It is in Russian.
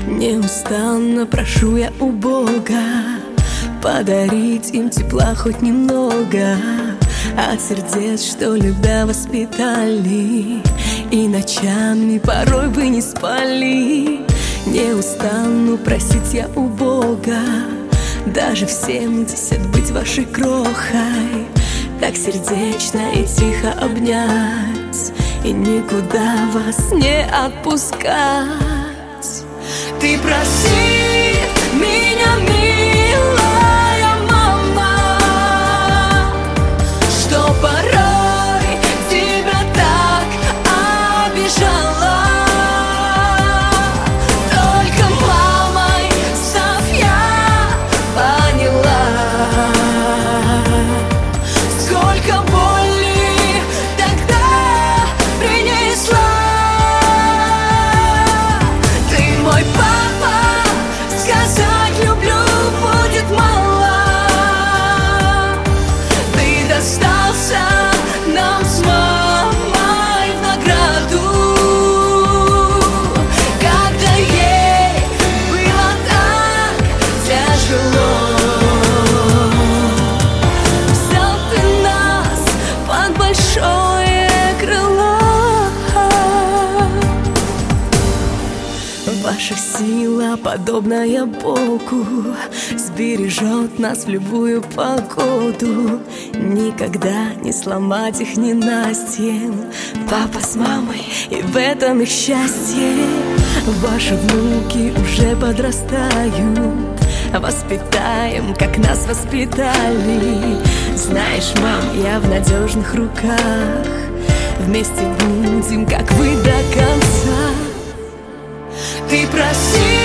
Неустанно прошу я у Бога подарить им тепла хоть немного от сердец, что любя воспитали, и ночами порой вы не спали. Не устану просить я у Бога даже в 70 быть вашей крохой, так сердечно и тихо обнять и никуда вас не отпускать. Ты проси меня, милая мама, что порой тебя так обижала. Только мамой став я поняла, сколько боли тогда принесла. Ты мой папа, сказать люблю будет мало. Ты достался нам с мамой в награду, когда ей было так тяжело. Взял ты нас под большое крыло. Ваша сила, подобная Богу, сбережет нас в любую погоду. Никогда не сломать их ненастьем, папа с мамой, и в этом их счастье. Ваши внуки уже подрастают, воспитаем, как нас воспитали. Знаешь, мам, я в надежных руках, вместе будем, как вы, до конца. Ты проси